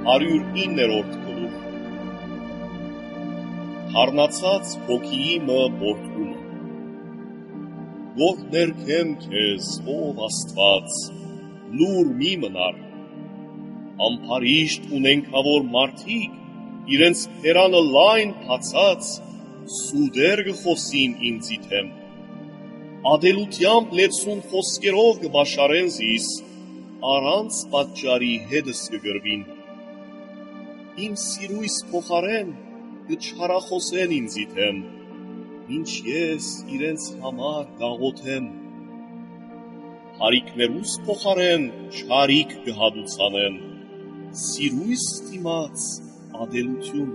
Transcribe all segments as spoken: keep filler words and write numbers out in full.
հարյուր իններորդ գլուխ Խառնացած հոգիի մը բորտումը Ով ներքեմ քեզ, ով Աստված, լուր մի մնար Ամփարիշտ ունենքավոր մարդիկ իրենց փերանը լայն փացած սուդեր գխոսին ինձի թեմ Ադելությամբ լեցուն խոսքերով կբաշարեն զիս առանց պատճառի հետս կգրվին Իմ սիրույս փոխարեն կչարախոսեն ինձի թեմ Ինչ ես իրենց համար գաղոթեմ Հարիկներուս փոխարեն չարիք կհադուցանեն Սիրույս դիմաց ադելություն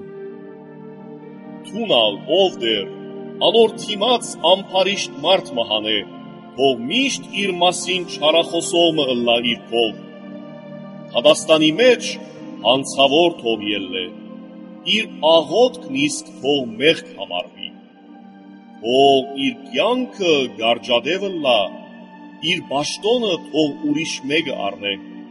Թունալ ով դեր Անոր թիմաց ամփարիշտ մարդ մահանե Ով միշտ իր մասին չարախոսողը ըլլա իր կով Հադաստանի մեջ հանցավոր թող ելլե Իր աղոտքն իսկ թող մեղք համարվի Թող իր կյանքը գարջադև ըլլա Իր բաշտոնը թող ուրիշ մեկը առնե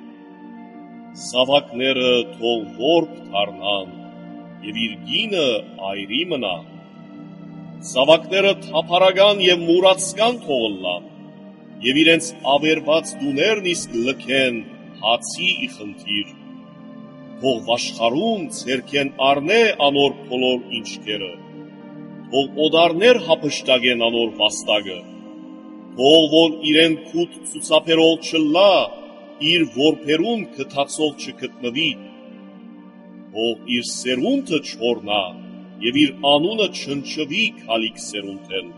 Զավակները թող որբ դառնան Եվ իր գինը այրի մնա Զավակները թափառական եւ մուրացկան թողլան եւ իրենց ավերված դուներն իսկ լքեն հացի իխնդիր թող վաշխարում ցերքեն առնե անոր բոլոր ինչքերը թող օդարներ հափշտակեն անոր վաստակը թող որ իրեն քուտ ցուցափերով չլա իր որբերուն գտածող չգտնվի թող իր սերունդը չորնա Եվ իր անունը չնչվի քալիք սերունդել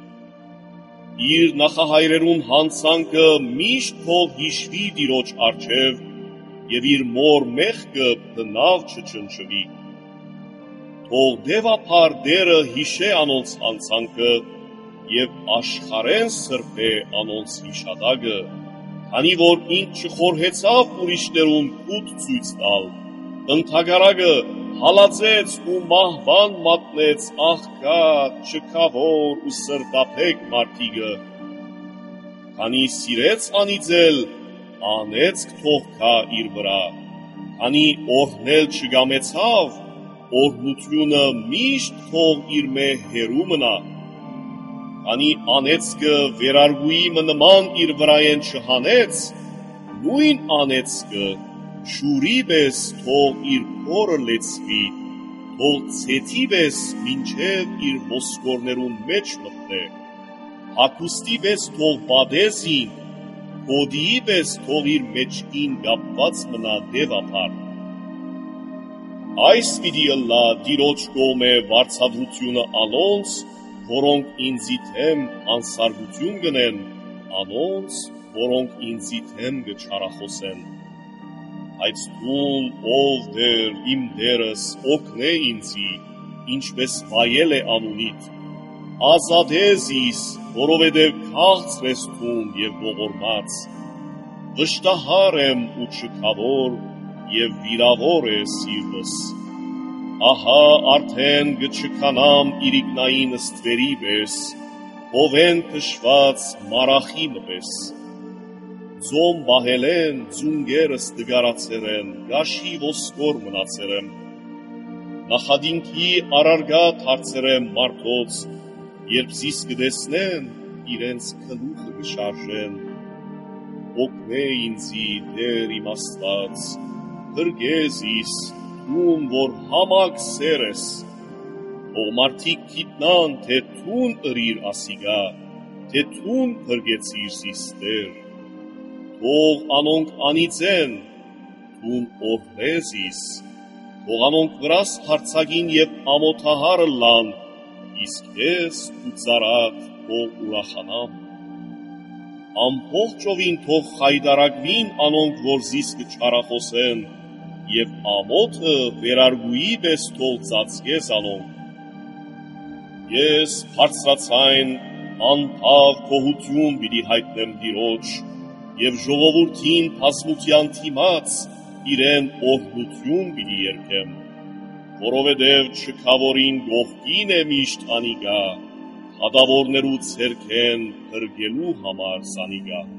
Իր նախահայրերուն հանցանքը միշտ թող հիշվի դիրոջ առջև Եվ իր մոր մեղքը բնավ չչնչվի Թող դևափար դերը հիշե անոնց հանցանքը Եվ աշխարեն սրբե անոնց հիշադակը Քանի որ ինք չխորհեցավ ուրիշներուն կուտ ցույց տալ Ընդհակառակը հալածեց ու մահվան մատնեց աղքատ, չքավոր ու սրտափեկ մարդիկը Քանի սիրեց անիծել, անեծք թող կա իր վրա Քանի օրհնել չգամեցավ, օրհնությունը միշտ թող իր մե հերու մնա Քանի անեծքը վերարգուի նման իր վրայեն չհանեց, նույն անեծքը Շուրի պես թող իր փորը լեցվի, թող ցեցի պես մինչև իր ոսկորներուն մեջ մտնե, հագուստի պես թող բադեզին, հոդիի պես թող իր մեջքին գապված մնա դևափար։ Այս պիտի ըլլա դիրոջ կողմե վարձատրությունը անոնց, որոնք ինձի թեմ անսարգություն գնեն, անոնց, որոնք ինձի թեմ գչարախոսեն։ Այդ տուն ով դեր իմ դերս օգնե ինձի, ինչպես վայել է անունիդ, ազատե զիս, որովհետև քաղցր ես տուն և ողորմած, վշտահար եմ ու չքավոր և վիրավոր է սիրտս, ահա արդեն գչքանամ իրիկնային ստվերի պես, հովեն քշված մարախի մպես, Ձոմ բահել են, ձունգերս դգարացեր են, գաշի ոսկոր մնացեր եմ, նախադինքի առարգատ հարցեր եմ մարդոց, երբ զիս կդեսնեն, իրենց կլուխը կշարժեն, օգնե ինձի դեր իմ Աստված, փրկես իս, թուն որ համակ սեր ես, ող մարդիկ գիտնան, թե թուն ըրիր ասիգա, թե թուն փրկեցիր զիս դեր, Թող անոնք անիծեն, թուն օրհնես իս, թող անոնք վրաս հարցակին և ամոթահարը լան, իսկ ես ու ծարատ թող ուրախանամ։ Ամբողջովին թող խայդարակվին անոնք, որ զիս կչարախոսեն, և ամոթը վերարգուի պես թող ծածկես անոնք։ Ես բարձրացայն անթավ գոհություն պիտի հայտնեմ դիրոջ, Եվ ժողովուրդին հասմության թիմաց իրեն օրհնություն պիտի երգեմ, որովհետև չքավորին գողքին է միշտ անիգա, հադավորներու ցերքեն փրկելու համար սանիգա։